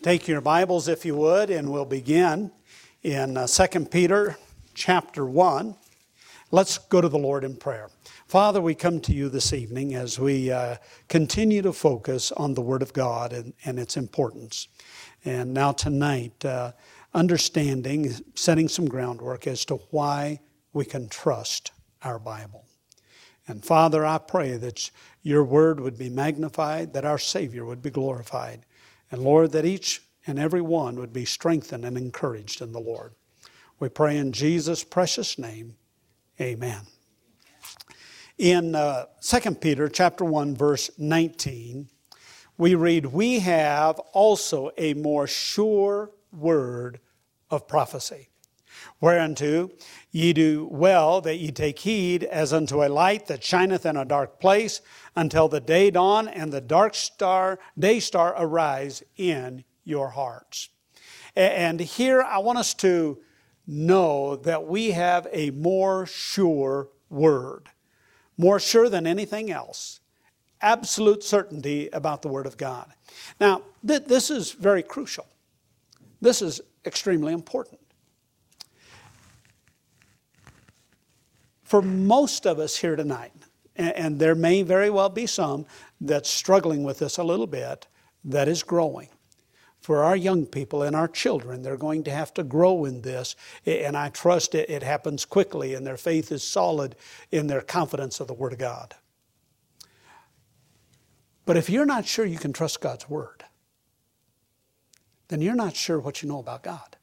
Take your Bibles, if you would, and we'll begin in 2 Peter chapter 1. Let's go to the Lord in prayer. Father, we come to you this evening as we continue to focus on the Word of God and its importance. And now tonight, understanding, setting some groundwork as to why we can trust our Bible. And Father, I pray that your Word would be magnified, that our Savior would be glorified. And Lord, that each and every one would be strengthened and encouraged in the Lord. We pray in Jesus' precious name. Amen. In 2 Peter chapter 1, verse 19, we read, "We have also a more sure word of prophecy, whereunto ye do well that ye take heed as unto a light that shineth in a dark place until the day dawn and the day star arise in your hearts." And here I want us to know that we have a more sure word, more sure than anything else, absolute certainty about the Word of God. Now, this is very crucial. This is extremely important. For most of us here tonight, and there may very well be some that's struggling with this a little bit, that is growing. For our young people and our children, they're going to have to grow in this, and I trust it happens quickly, and their faith is solid in their confidence of the Word of God. But if you're not sure you can trust God's Word, then you're not sure what you know about God.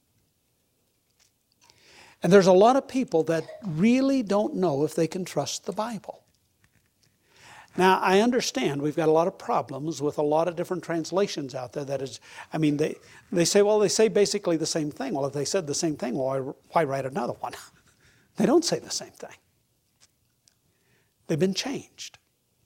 And there's a lot of people that really don't know if they can trust the Bible. Now, I understand we've got a lot of problems with a lot of different translations out there. That is, I mean, they say basically the same thing. Well, if they said the same thing, well, why write another one? They don't say the same thing. They've been changed.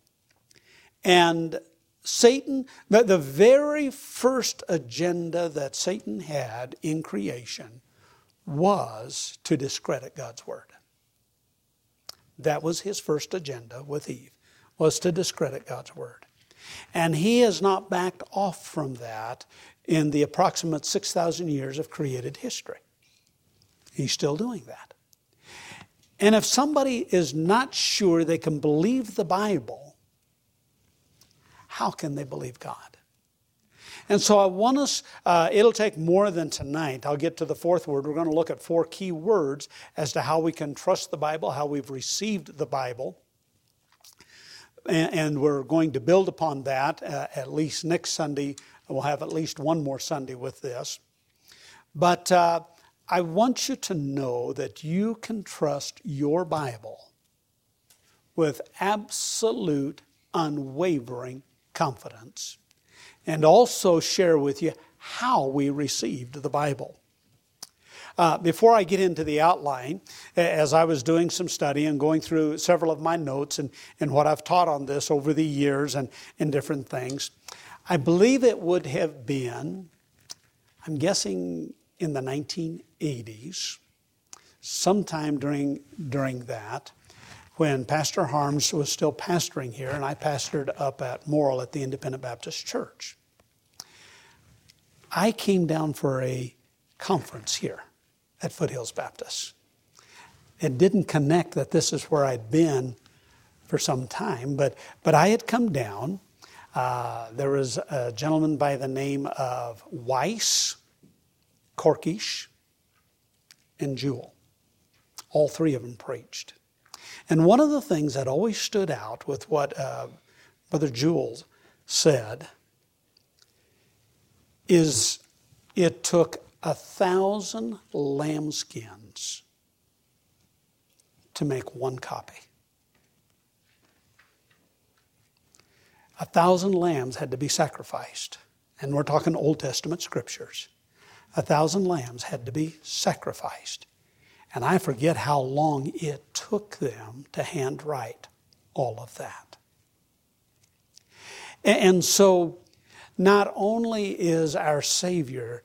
And Satan, the very first agenda that Satan had in creation was to discredit God's Word. That was his first agenda with Eve, was to discredit God's Word. And he has not backed off from that in the approximate 6,000 years of created history. He's still doing that. And if somebody is not sure they can believe the Bible, how can they believe God? And so I want us, it'll take more than tonight. I'll get to the fourth word. We're going to look at 4 key words as to how we can trust the Bible, how we've received the Bible. And we're going to build upon that at least next Sunday. We'll have at least one more Sunday with this. But I want you to know that you can trust your Bible with absolute, unwavering confidence. And also share with you how we received the Bible. Before I get into the outline, as I was doing some study and going through several of my notes and what I've taught on this over the years and different things, I believe it would have been, I'm guessing in the 1980s, sometime during that, when Pastor Harms was still pastoring here, and I pastored up at Morrill at the Independent Baptist Church. I came down for a conference here at Foothills Baptist. It didn't connect that this is where I'd been for some time, but I had come down. There was a gentleman by the name of Weiss, Korkish, and Jewell. All 3 of them preached. And one of the things that always stood out with what Brother Jewell said is it took 1,000 lambskins to make one copy. 1,000 lambs had to be sacrificed. And we're talking Old Testament scriptures. 1,000 lambs had to be sacrificed. And I forget how long it took them to handwrite all of that. And so, not only is our Savior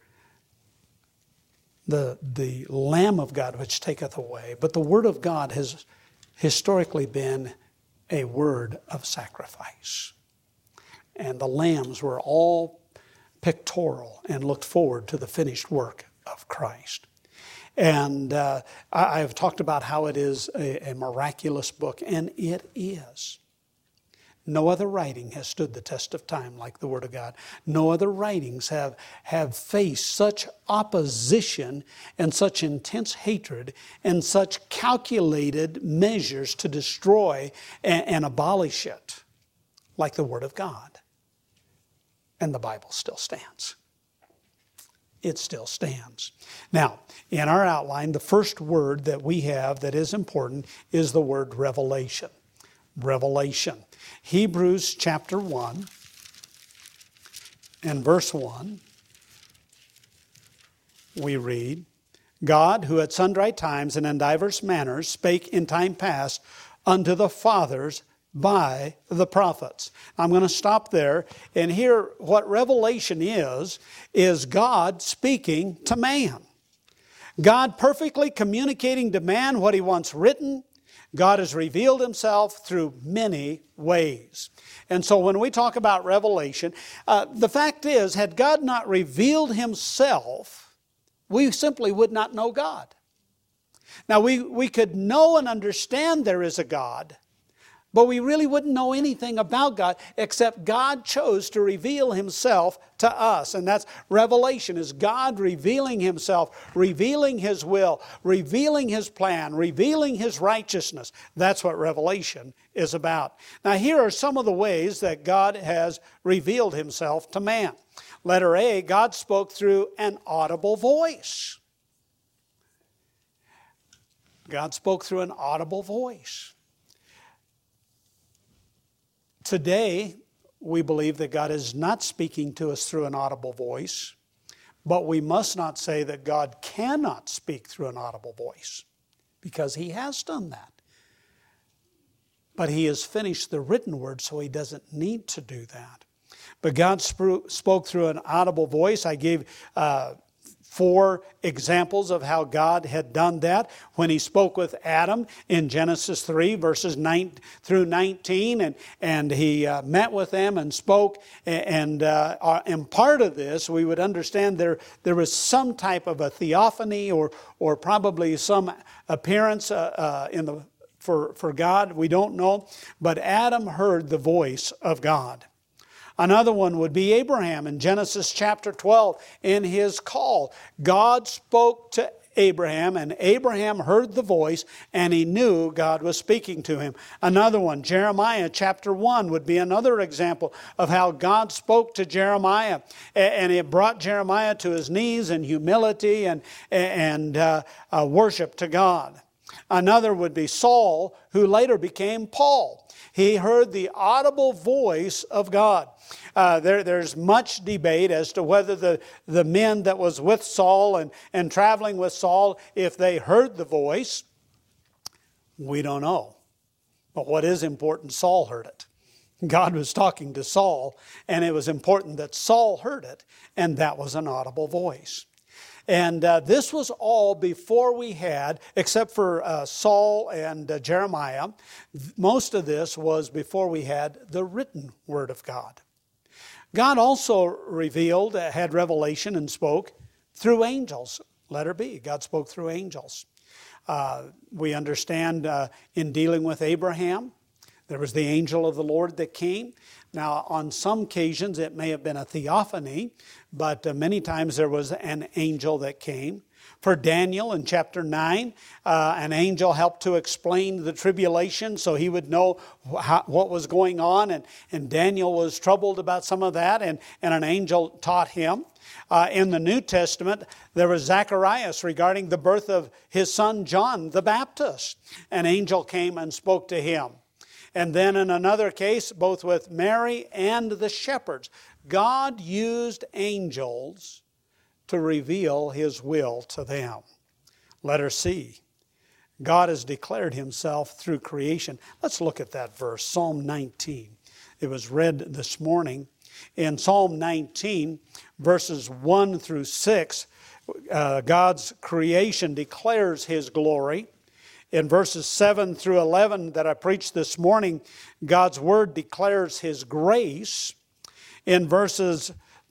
the Lamb of God which taketh away, but the Word of God has historically been a word of sacrifice. And the lambs were all pictorial and looked forward to the finished work of Christ. And I have talked about how it is a miraculous book, and it is. No other writing has stood the test of time like the Word of God. No other writings have faced such opposition and such intense hatred and such calculated measures to destroy and abolish it like the Word of God. And the Bible still stands. It still stands. Now, in our outline, the first word that we have that is important is the word revelation. Revelation. Hebrews chapter 1 and verse 1, we read, God, who at sundry times and in divers manners spake in time past unto the fathers by the prophets. I'm going to stop there, and here what revelation is God speaking to man. God perfectly communicating to man what He wants written. God has revealed Himself through many ways. And so when we talk about revelation, the fact is, had God not revealed Himself, we simply would not know God. Now we could know and understand there is a God, but we really wouldn't know anything about God except God chose to reveal Himself to us. And that's revelation, is God revealing Himself, revealing His will, revealing His plan, revealing His righteousness. That's what revelation is about. Now here are some of the ways that God has revealed Himself to man. Letter A, God spoke through an audible voice. God spoke through an audible voice. Today, we believe that God is not speaking to us through an audible voice, but we must not say that God cannot speak through an audible voice, because He has done that. But He has finished the written word, so He doesn't need to do that. But God spoke through an audible voice. I gave 4 examples of how God had done that. When He spoke with Adam in Genesis 3, verses 9 through 19, and He met with them and spoke. And part of this, we would understand there was some type of a theophany or probably some appearance for God. We don't know. But Adam heard the voice of God. Another one would be Abraham in Genesis chapter 12. In his call, God spoke to Abraham, and Abraham heard the voice, and he knew God was speaking to him. Another one, Jeremiah chapter 1, would be another example of how God spoke to Jeremiah, and it brought Jeremiah to his knees in humility and worship to God. Another would be Saul, who later became Paul. He heard the audible voice of God. There's much debate as to whether the men that was with Saul and traveling with Saul, if they heard the voice. We don't know. But what is important, Saul heard it. God was talking to Saul, and it was important that Saul heard it, and that was an audible voice. And this was all before we had, except for Saul and Jeremiah, most of this was before we had the written Word of God. God also revealed, had revelation and spoke through angels. Letter B, God spoke through angels. We understand in dealing with Abraham, there was the angel of the Lord that came. Now, on some occasions, it may have been a theophany, but many times there was an angel that came. For Daniel in chapter 9, an angel helped to explain the tribulation so he would know what was going on. And Daniel was troubled about some of that, and an angel taught him. In the New Testament, there was Zacharias regarding the birth of his son John the Baptist. An angel came and spoke to him. And then in another case, both with Mary and the shepherds, God used angels to reveal His will to them. Letter C, God has declared Himself through creation. Let's look at that verse, Psalm 19. It was read this morning. In Psalm 19, verses 1 through 6, God's creation declares His glory. In verses 7 through 11 that I preached this morning, God's Word declares His grace. In verses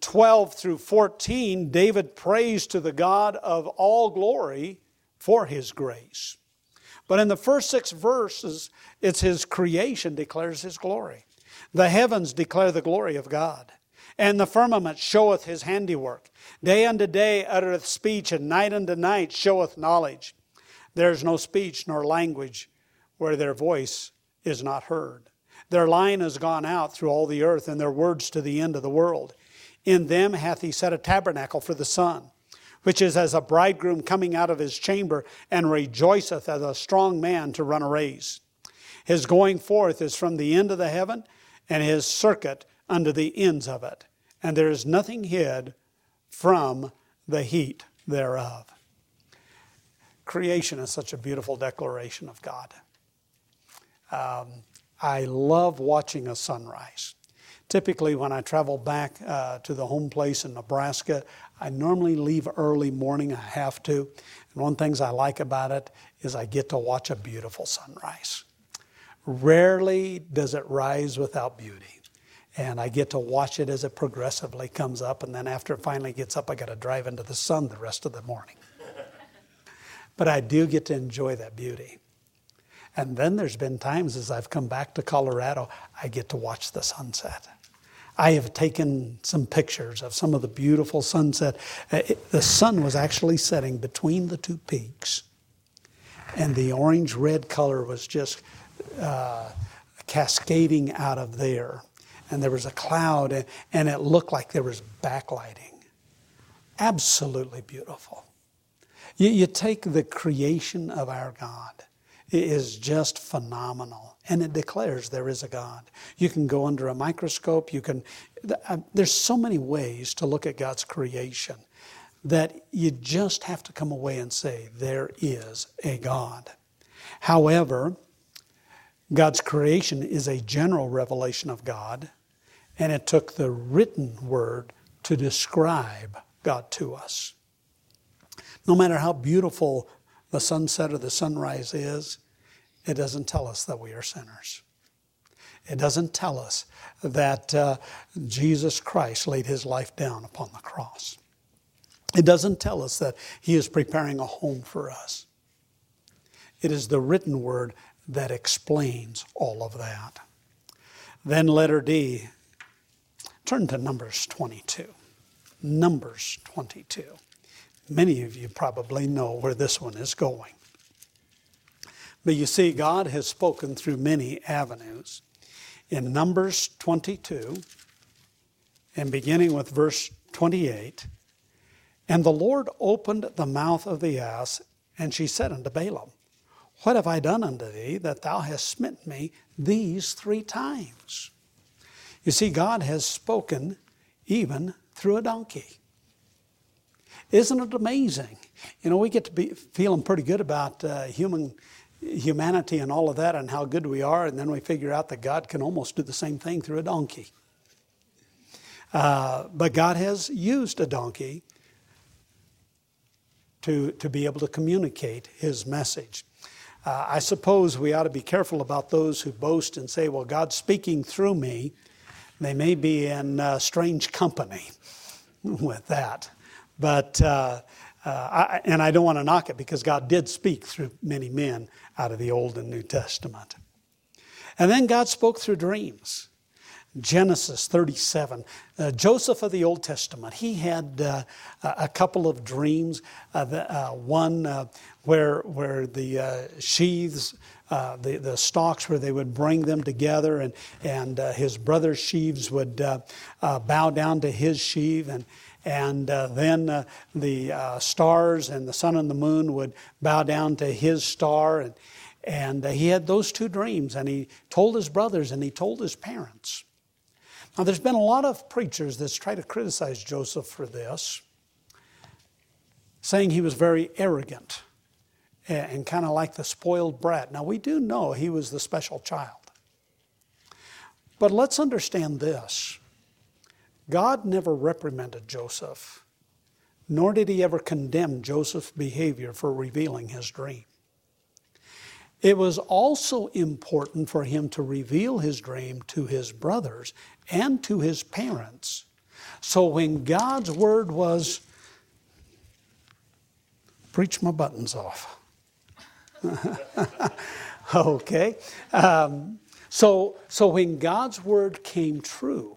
12 through 14, David prays to the God of all glory for His grace. But in the first 6 verses, it's His creation declares His glory. The heavens declare the glory of God, and the firmament showeth His handiwork. Day unto day uttereth speech, and night unto night showeth knowledge. There is no speech nor language where their voice is not heard. Their line is gone out through all the earth, and their words to the end of the world. In them hath He set a tabernacle for the sun, which is as a bridegroom coming out of his chamber, and rejoiceth as a strong man to run a race. His going forth is from the end of the heaven, and His circuit unto the ends of it. And there is nothing hid from the heat thereof. Creation is such a beautiful declaration of God. I love watching a sunrise. Typically, when I travel back to the home place in Nebraska, I normally leave early morning. I have to. And one of the things I like about it is I get to watch a beautiful sunrise. Rarely does it rise without beauty. And I get to watch it as it progressively comes up. And then after it finally gets up, I got to drive into the sun the rest of the morning. But I do get to enjoy that beauty. And then there's been times as I've come back to Colorado, I get to watch the sunset. I have taken some pictures of some of the beautiful sunset. The sun was actually setting between the 2 peaks. And the orange-red color was just cascading out of there. And there was a cloud, and it looked like there was backlighting. Absolutely beautiful. You take the creation of our God. It is just phenomenal. And it declares there is a God. You can go under a microscope. There's so many ways to look at God's creation that you just have to come away and say, there is a God. However, God's creation is a general revelation of God, and it took the written word to describe God to us. No matter how beautiful the sunset or the sunrise is, it doesn't tell us that we are sinners. It doesn't tell us that Jesus Christ laid His life down upon the cross. It doesn't tell us that He is preparing a home for us. It is the written word that explains all of that. Then letter D, turn to Numbers 22. Numbers 22. Many of you probably know where this one is going. But you see, God has spoken through many avenues. In Numbers 22, and beginning with verse 28, and the Lord opened the mouth of the ass, and she said unto Balaam, what have I done unto thee, that thou hast smitten me these 3 times? You see, God has spoken even through a donkey. Isn't it amazing? You know, we get to be feeling pretty good about humanity and all of that and how good we are, and then we figure out that God can almost do the same thing through a donkey. But God has used a donkey to be able to communicate His message. I suppose we ought to be careful about those who boast and say, well, God's speaking through me. They may be in strange company with that. But, I don't want to knock it, because God did speak through many men out of the Old and New Testament. And then God spoke through dreams. Genesis 37. Joseph of the Old Testament, he had a couple of dreams. One where the sheaves, the stalks, where they would bring them together, and his brother's sheaves would bow down to his sheaf, and then the stars and the sun and the moon would bow down to his star. And he had those 2 dreams, and he told his brothers and he told his parents. Now, there's been a lot of preachers that's tried to criticize Joseph for this, saying he was very arrogant and kind of like the spoiled brat. Now, we do know he was the special child. But let's understand this. God never reprimanded Joseph, nor did He ever condemn Joseph's behavior for revealing his dream. It was also important for him to reveal his dream to his brothers and to his parents, So when God's word was, preach my buttons off. Okay. So when God's word came true,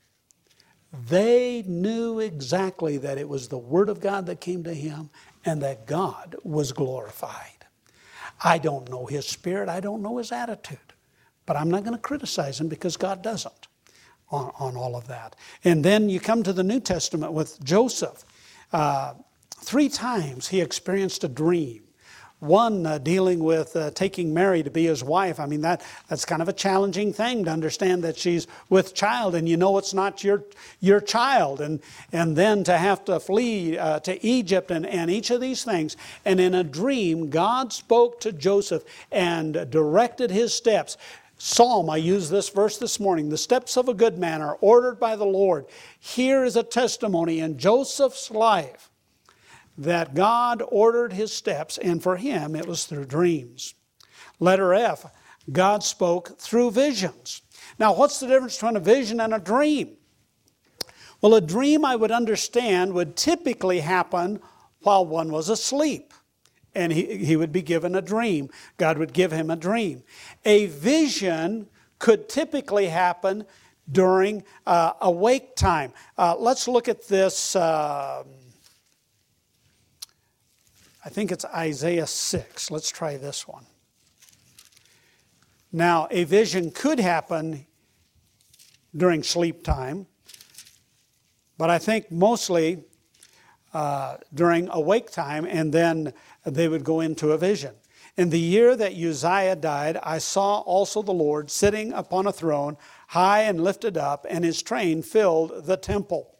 they knew exactly that it was the word of God that came to him and that God was glorified. I don't know his spirit. I don't know his attitude. But I'm not going to criticize him because God doesn't on all of that. And then you come to the New Testament with Joseph. 3 times he experienced a dream. One dealing with taking Mary to be his wife. I mean, that's kind of a challenging thing to understand that she's with child and you know it's not your child. And then to have to flee to Egypt and each of these things. And in a dream, God spoke to Joseph and directed his steps. Psalm, I used this verse this morning. The steps of a good man are ordered by the Lord. Here is a testimony in Joseph's life that God ordered his steps, and for him it was through dreams. Letter F, God spoke through visions. Now, what's the difference between a vision and a dream? Well, a dream, I would understand, would typically happen while one was asleep. And he would be given a dream. God would give him a dream. A vision could typically happen during awake time. Let's look at this. I think it's Isaiah 6. Let's try this one. Now, a vision could happen during sleep time, but I think mostly during awake time, and then they would go into a vision. In the year that Uzziah died, I saw also the Lord sitting upon a throne, high and lifted up, and his train filled the temple.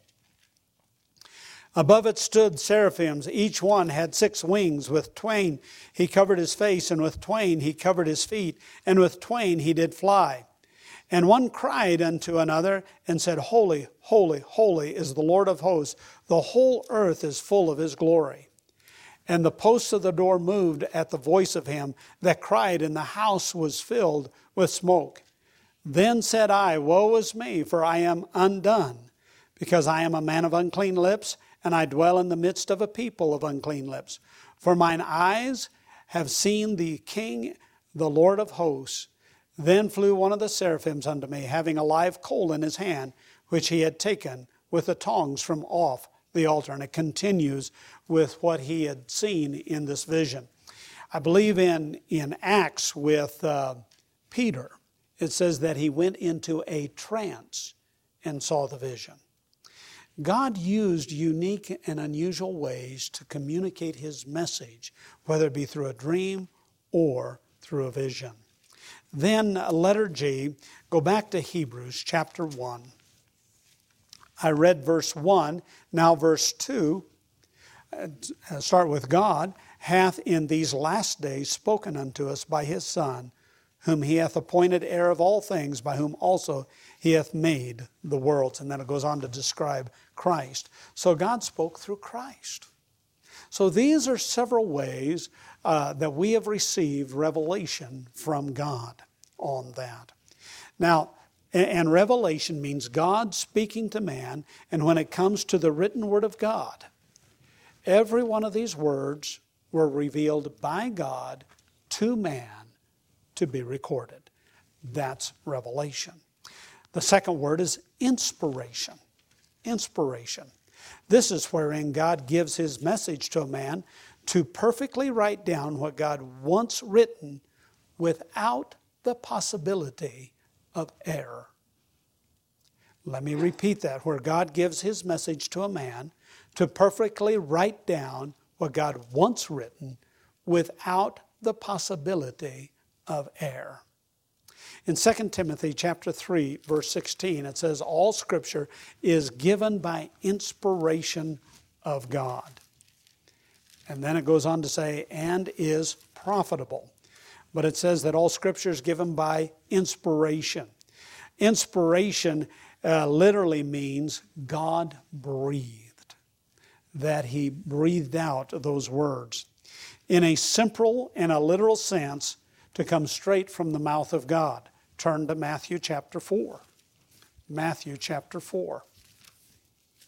Above it stood seraphims. Each one had 6 wings. With twain he covered his face, and with twain he covered his feet, and with twain he did fly. And one cried unto another and said, Holy, holy, holy is the Lord of hosts. The whole earth is full of his glory. And the posts of the door moved at the voice of him that cried, and the house was filled with smoke. Then said I, Woe is me, for I am undone, because I am a man of unclean lips, and I dwell in the midst of a people of unclean lips. For mine eyes have seen the King, the Lord of hosts. Then flew one of the seraphims unto me, having a live coal in his hand, which he had taken with the tongs from off the altar. And it continues with what he had seen in this vision. I believe in Acts with Peter, it says that he went into a trance and saw the vision. God used unique and unusual ways to communicate his message, whether it be through a dream or through a vision. Then letter G, go back to Hebrews chapter 1. I read verse 1, now verse 2. Start with God, hath in these last days spoken unto us by his Son, whom he hath appointed heir of all things, by whom also he hath made the worlds. And then it goes on to describe Christ. So God spoke through Christ. So these are several ways that we have received revelation from God on that. Now, and revelation means God speaking to man, and when it comes to the written word of God, every one of these words were revealed by God to man to be recorded. That's revelation. The second word is inspiration. Inspiration. This is wherein God gives his message to a man to perfectly write down what God wants written without the possibility of error. Let me repeat that. Where God gives his message to a man to perfectly write down what God wants written without the possibility of error. In 2 Timothy chapter 3, verse 16, it says, all Scripture is given by inspiration of God. And then it goes on to say, and is profitable. But it says that all Scripture is given by inspiration. Inspiration literally means God breathed, that he breathed out those words. In a simple and a literal sense, to come straight from the mouth of God. Turn to Matthew chapter 4. Matthew chapter 4.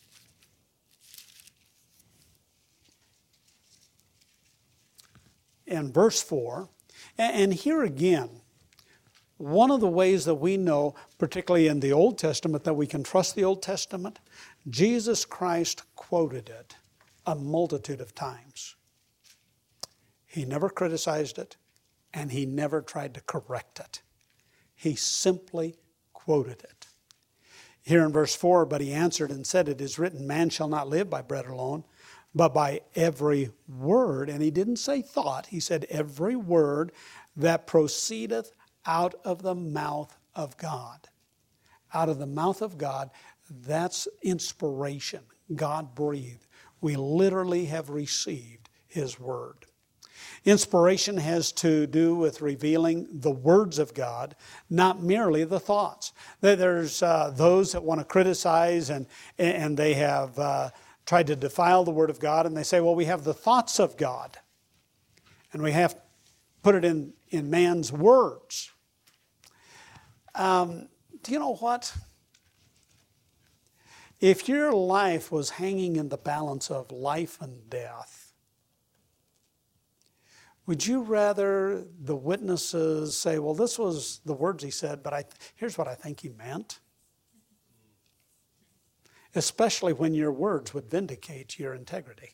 in verse 4. And here again, one of the ways that we know, particularly in the Old Testament, that we can trust the Old Testament, Jesus Christ quoted it a multitude of times. He never criticized it, and he never tried to correct it. He simply quoted it. Here in verse 4, but he answered and said, it is written, man shall not live by bread alone, but by every word. And he didn't say thought, he said every word that proceedeth out of the mouth of God. Out of the mouth of God, that's inspiration. God breathed. We literally have received his word. Inspiration has to do with revealing the words of God, not merely the thoughts. There's those that want to criticize and they have tried to defile the word of God, and they say, well, we have the thoughts of God, and we have put it in man's words. Do you know what? If your life was hanging in the balance of life and death, would you rather the witnesses say, well, this was the words he said, but here's what I think he meant? Especially when your words would vindicate your integrity.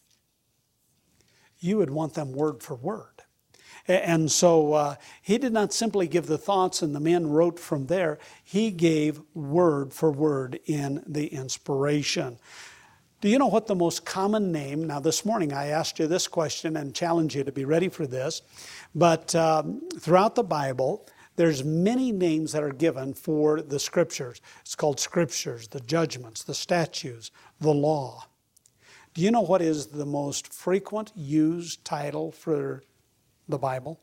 You would want them word for word. And so he did not simply give the thoughts and the men wrote from there. He gave word for word in the inspiration. Do you know what the most common name, now this morning I asked you this question and challenged you to be ready for this, but throughout the Bible, there's many names that are given for the Scriptures. It's called Scriptures, the judgments, the statutes, the law. Do you know what is the most frequent used title for the Bible?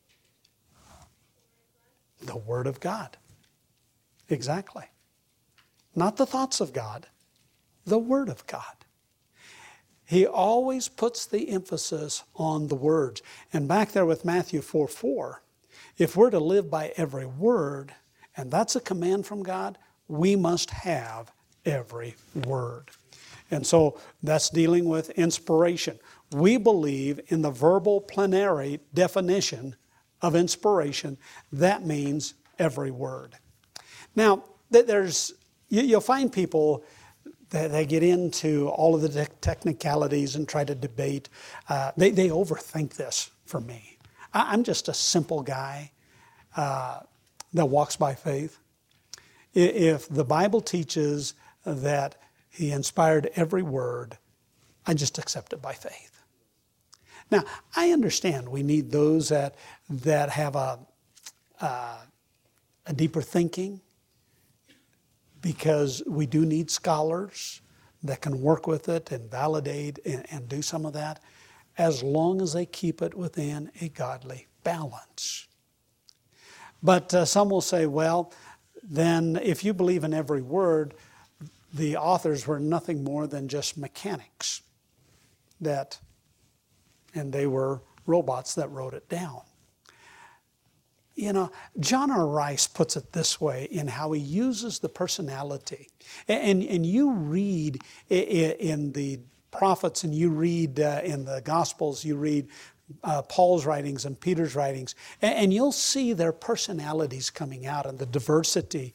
The Word of God. Exactly. Not the thoughts of God, the Word of God. He always puts the emphasis on the words. And back there with Matthew 4:4, if we're to live by every word, and that's a command from God, we must have every word. And so that's dealing with inspiration. We believe in the verbal plenary definition of inspiration. That means every word. Now, you'll find people that they get into all of the technicalities and try to debate. They overthink this for me. I'm just a simple guy that walks by faith. If the Bible teaches that he inspired every word, I just accept it by faith. Now, I understand we need those that have a deeper thinking, because we do need scholars that can work with it and validate and do some of that, as long as they keep it within a godly balance. But some will say, well, then if you believe in every word, the authors were nothing more than just mechanics, and they were robots that wrote it down. You know, John R. Rice puts it this way in how he uses the personality. And you read in the prophets and you read in the Gospels, you read Paul's writings and Peter's writings, and you'll see their personalities coming out and the diversity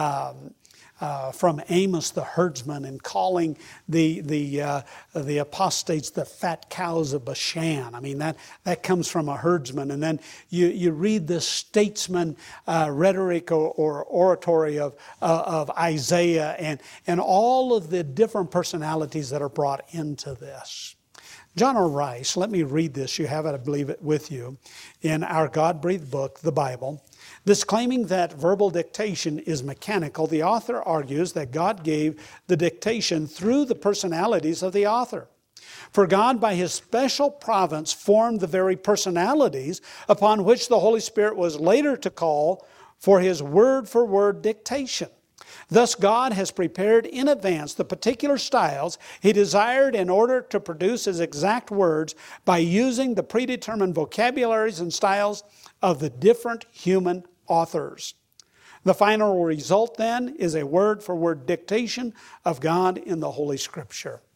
from Amos the herdsman and calling the apostates the fat cows of Bashan. I mean, that comes from a herdsman. And then you read the statesman rhetoric or oratory of Isaiah and all of the different personalities that are brought into this. John R. Rice, let me read this. You have it, I believe it, with you. In our God-breathed book, the Bible. Disclaiming that verbal dictation is mechanical, the author argues that God gave the dictation through the personalities of the author. For God, by his special providence, formed the very personalities upon which the Holy Spirit was later to call for his word-for-word dictation. Thus, God has prepared in advance the particular styles he desired in order to produce his exact words by using the predetermined vocabularies and styles of the different human authors. The final result, then, is a word-for-word dictation of God in the Holy Scripture.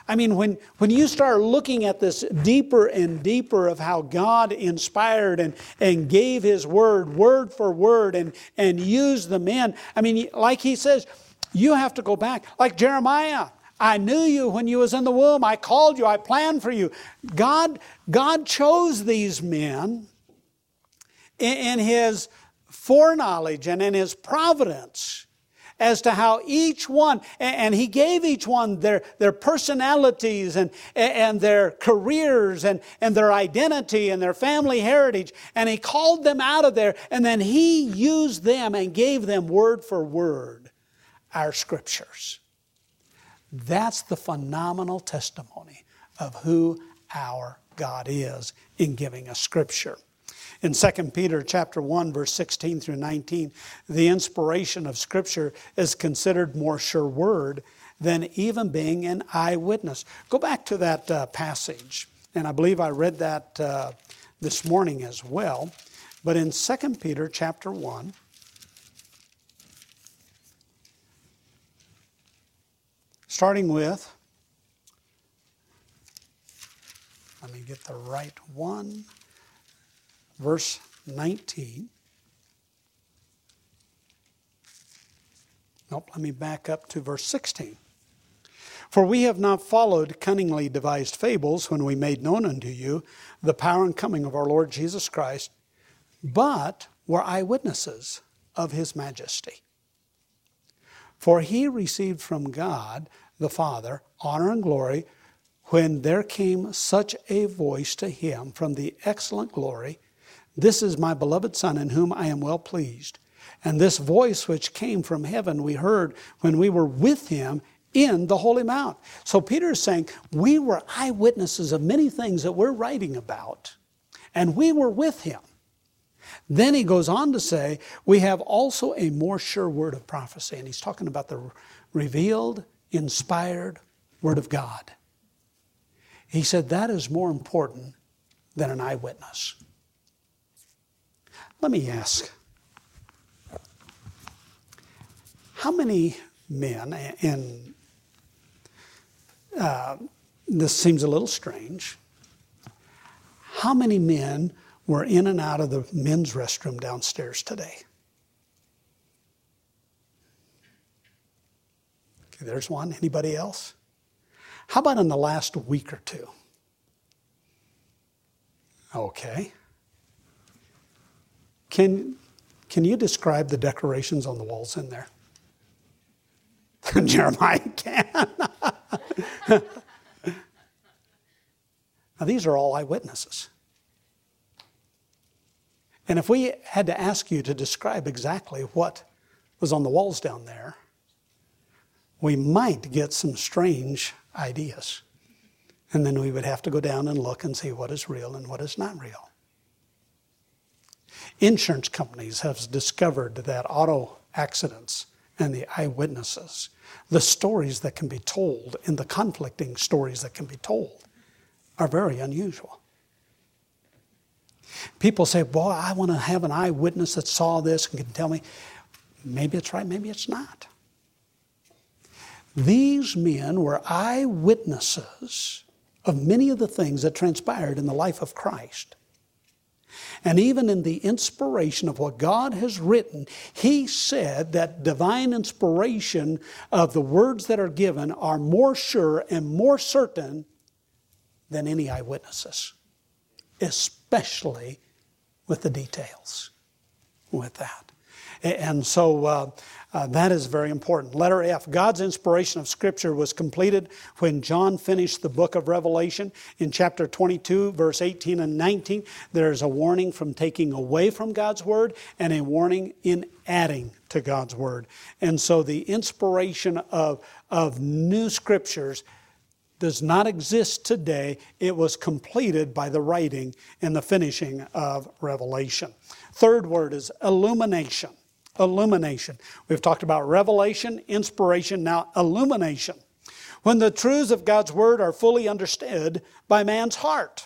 I mean, when you start looking at this deeper and deeper of how God inspired and gave His word for word, and used the men, I mean, like He says, you have to go back. Like Jeremiah, I knew you when you was in the womb. I called you. I planned for you. God chose these men in His foreknowledge and in His providence as to how each one, and He gave each one their personalities and their careers and their identity and their family heritage. And He called them out of there, and then He used them and gave them word for word our Scriptures. That's the phenomenal testimony of who our God is in giving us Scripture. In 2 Peter chapter 1, verse 16 through 19, the inspiration of Scripture is considered more sure word than even being an eyewitness. Go back to that passage, and I believe I read that this morning as well. But in 2 Peter chapter 1, starting with, let me get the right one. Verse 19. Nope, let me back up to verse 16. For we have not followed cunningly devised fables when we made known unto you the power and coming of our Lord Jesus Christ, but were eyewitnesses of His majesty. For He received from God the Father honor and glory when there came such a voice to Him from the excellent glory, This is my beloved Son, in whom I am well pleased. And this voice which came from heaven we heard when we were with Him in the Holy Mount. So Peter is saying, we were eyewitnesses of many things that we're writing about, and we were with Him. Then he goes on to say, we have also a more sure word of prophecy. And he's talking about the revealed, inspired Word of God. He said that is more important than an eyewitness. Let me ask, how many men, and this seems a little strange, how many men were in and out of the men's restroom downstairs today? Okay, there's one. Anybody else? How about in the last week or two? Okay. Can you describe the decorations on the walls in there? Jeremiah can. Now, these are all eyewitnesses. And if we had to ask you to describe exactly what was on the walls down there, we might get some strange ideas. And then we would have to go down and look and see what is real and what is not real. Insurance companies have discovered that auto accidents and the eyewitnesses, the stories that can be told and the conflicting stories that can be told are very unusual. People say, boy, I want to have an eyewitness that saw this and can tell me, maybe it's right, maybe it's not. These men were eyewitnesses of many of the things that transpired in the life of Christ. And even in the inspiration of what God has written, He said that divine inspiration of the words that are given are more sure and more certain than any eyewitnesses, especially with the details with that. And so that is very important. Letter F, God's inspiration of Scripture was completed when John finished the book of Revelation. In chapter 22, verse 18 and 19, there's a warning from taking away from God's Word and a warning in adding to God's Word. And so the inspiration of new Scriptures does not exist today. It was completed by the writing and the finishing of Revelation. Third word is illumination. Illumination. We've talked about revelation, inspiration, now illumination. When the truths of God's Word are fully understood by man's heart.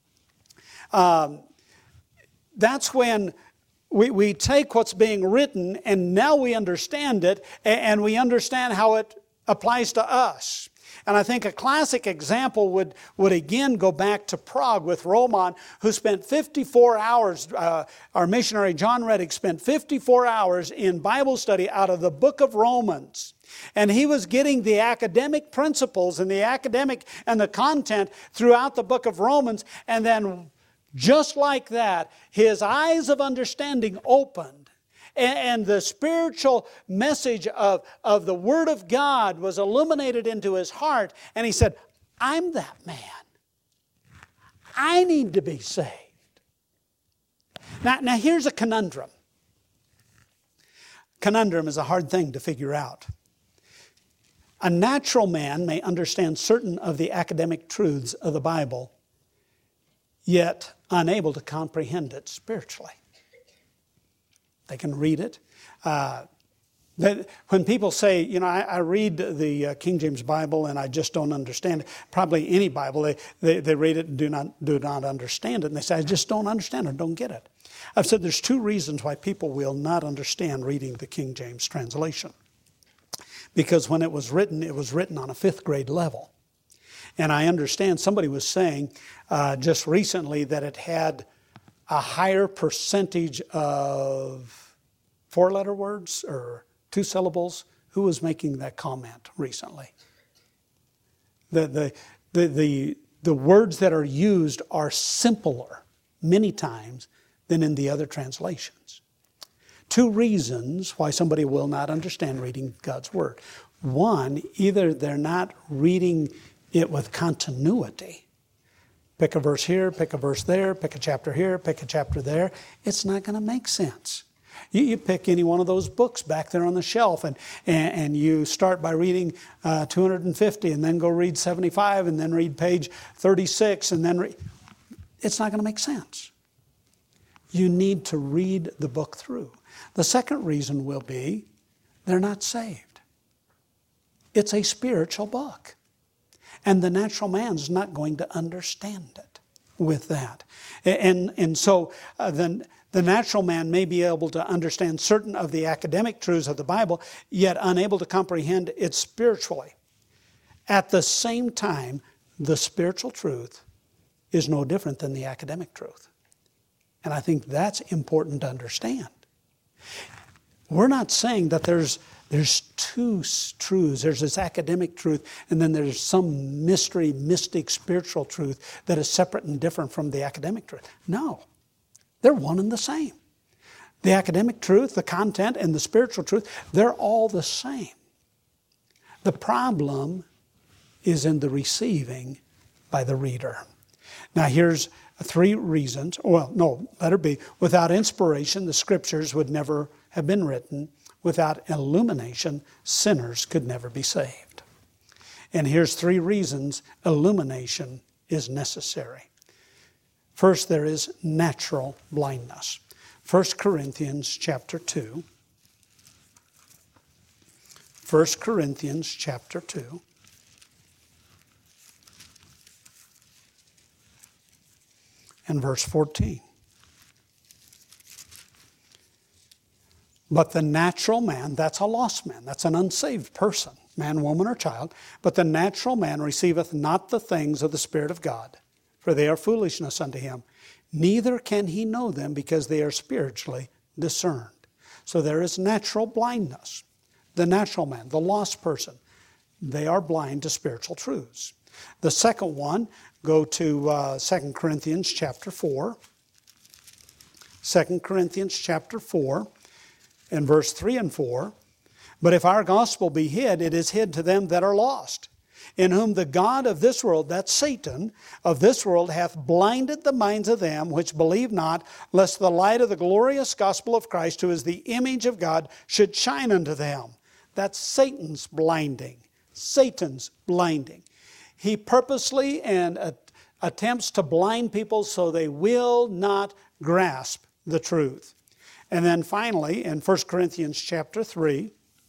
That's when we take what's being written and now we understand it and we understand how it applies to us. And I think a classic example would again go back to Prague with Roman, who spent 54 hours, our missionary John Reddick spent 54 hours in Bible study out of the book of Romans. And he was getting the academic principles and the academic and the content throughout the book of Romans. And then just like that, his eyes of understanding opened. And the spiritual message of the Word of God was illuminated into his heart. And he said, I'm that man. I need to be saved. Now here's a conundrum. Conundrum is a hard thing to figure out. A natural man may understand certain of the academic truths of the Bible, yet unable to comprehend it spiritually. They can read it. When people say, I read the King James Bible and I just don't understand it, probably any Bible, they read it and do not understand it. And they say, I just don't understand it, don't get it. I've said there's two reasons why people will not understand reading the King James translation. Because when it was written on a 5th grade level. And I understand somebody was saying just recently that it had a higher percentage of 4-letter words or 2 syllables. Who was making that comment recently? The words that are used are simpler many times than in the other translations. 2 reasons why somebody will not understand reading God's Word. One, either they're not reading it with continuity. Pick a verse here, pick a verse there, pick a chapter here, pick a chapter there. It's not going to make sense. You pick any one of those books back there on the shelf and you start by reading 250 and then go read 75 and then read page 36 and then it's not going to make sense. You need to read the book through. The second reason will be they're not saved. It's a spiritual book. And the natural man's not going to understand it with that. And so then the natural man may be able to understand certain of the academic truths of the Bible, yet unable to comprehend it spiritually. At the same time, the spiritual truth is no different than the academic truth. And I think that's important to understand. We're not saying that there's 2 truths. There's this academic truth, and then there's some mystery, mystic, spiritual truth that is separate and different from the academic truth. No, they're one and the same. The academic truth, the content, and the spiritual truth, they're all the same. The problem is in the receiving by the reader. Now here's 3 reasons. Well, no, letter B. Without inspiration, the Scriptures would never have been written. Without illumination, sinners could never be saved. And here's 3 reasons illumination is necessary. First, there is natural blindness. 1 Corinthians chapter 2. 1 Corinthians chapter 2. And verse 14. But the natural man, that's a lost man, that's an unsaved person, man, woman, or child. But the natural man receiveth not the things of the Spirit of God, for they are foolishness unto him. Neither can he know them, because they are spiritually discerned. So there is natural blindness. The natural man, the lost person, they are blind to spiritual truths. The second one, go to 2 Corinthians chapter 4. 2 Corinthians chapter 4. In verse 3 and 4, but if our gospel be hid, it is hid to them that are lost, in whom the God of this world, that's Satan, of this world hath blinded the minds of them which believe not, lest the light of the glorious gospel of Christ, who is the image of God, should shine unto them. That's Satan's blinding. Satan's blinding. He purposely attempts to blind people so they will not grasp the truth. And then finally, in 1 Corinthians chapter 3,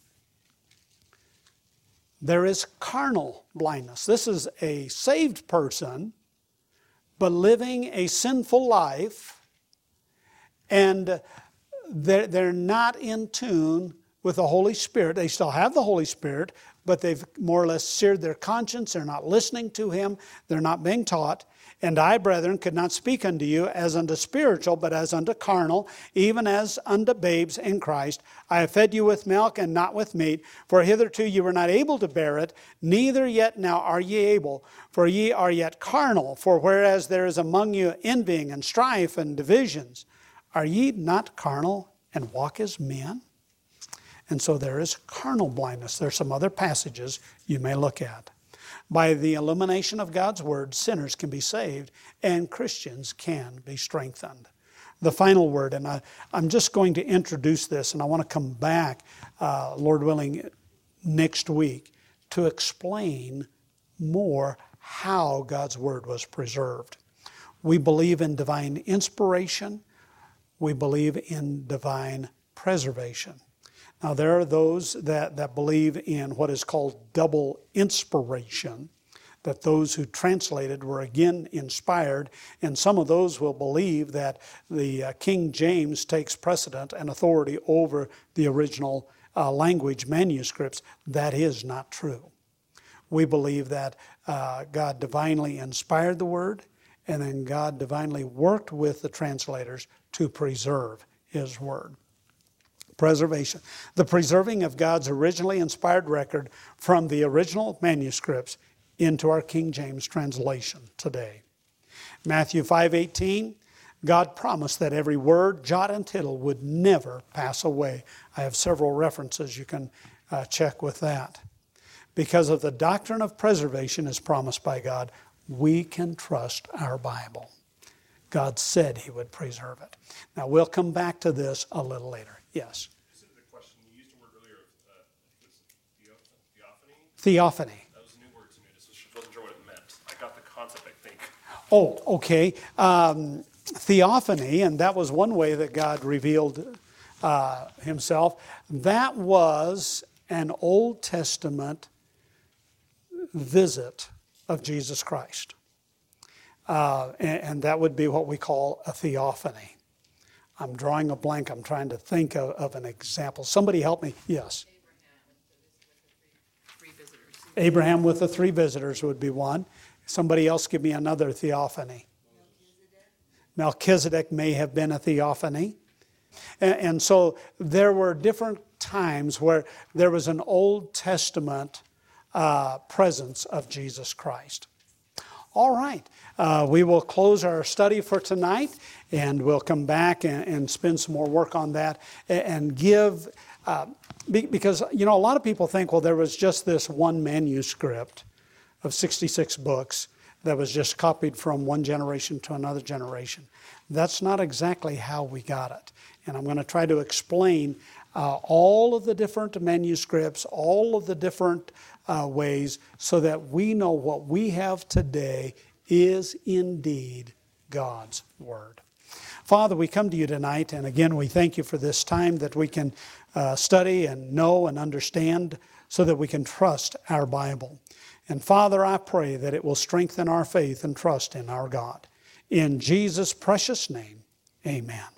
there is carnal blindness. This is a saved person, but living a sinful life, and they're not in tune with the Holy Spirit. They still have the Holy Spirit, but they've more or less seared their conscience. They're not listening to him. They're not being taught. And I, brethren, could not speak unto you as unto spiritual, but as unto carnal, even as unto babes in Christ. I have fed you with milk and not with meat, for hitherto you were not able to bear it, neither yet now are ye able, for ye are yet carnal. For whereas there is among you envying and strife and divisions, are ye not carnal and walk as men? And so there is carnal blindness. There are some other passages you may look at. By the illumination of God's Word, sinners can be saved and Christians can be strengthened. The final word, and I'm just going to introduce this, and I want to come back, Lord willing, next week to explain more how God's Word was preserved. We believe in divine inspiration. We believe in divine preservation. Now, there are those that believe in what is called double inspiration, that those who translated were again inspired, and some of those will believe that the King James takes precedent and authority over the original language manuscripts. That is not true. We believe that God divinely inspired the Word, and then God divinely worked with the translators to preserve His Word. Preservation. The preserving of God's originally inspired record from the original manuscripts into our King James translation today. Matthew 5:18, God promised that every word, jot and tittle would never pass away. I have several references you can check with that. Because of the doctrine of preservation as promised by God, we can trust our Bible. God said He would preserve it. Now we'll come back to this a little later. Yes? Is it the question, you used a word earlier, theophany? Theophany. That was a new word to me. I just wasn't sure what it meant. I got the concept, I think. Oh, okay. Theophany, and that was one way that God revealed Himself. That was an Old Testament visit of Jesus Christ. And that would be what we call a theophany. I'm drawing a blank. I'm trying to think of an example. Somebody help me. Yes. Abraham with the three visitors would be one. Somebody else give me another theophany. Melchizedek may have been a theophany. And so there were different times where there was an Old Testament presence of Jesus Christ. All right. We will close our study for tonight, and we'll come back and spend some more work on that and give, because, a lot of people think, well, there was just this one manuscript of 66 books that was just copied from one generation to another generation. That's not exactly how we got it. And I'm going to try to explain all of the different manuscripts, all of the different ways, so that we know what we have today is indeed God's Word. Father, we come to you tonight, and again, we thank you for this time that we can study and know and understand so that we can trust our Bible. And Father, I pray that it will strengthen our faith and trust in our God. In Jesus' precious name, amen.